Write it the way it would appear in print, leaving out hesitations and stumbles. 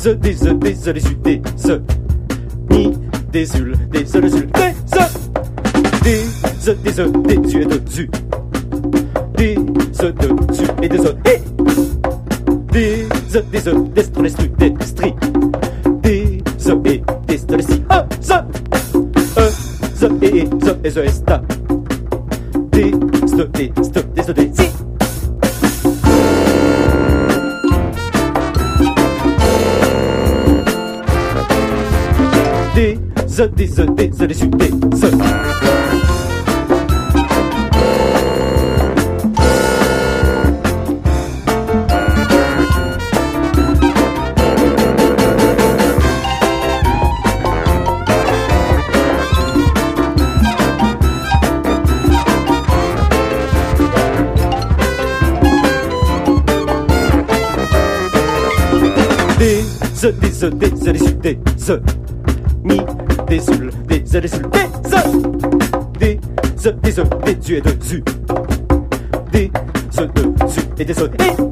des U, des E, mi, des UL, des E, des UL, des E, des E, des U et des U, des E, des U et des E, et des E, des E, des stri, des stri, des E et des stri, des si, Z et Z et Z et sta, des st et st, des st, des si. Des Z, des Z, des Z, des U, des Z. Des Z, des Z, des Z, des U, des Z. Mi, des UL, des Z, des UL, des E, des Z, des E, des U et des U, des E, des U et des E, et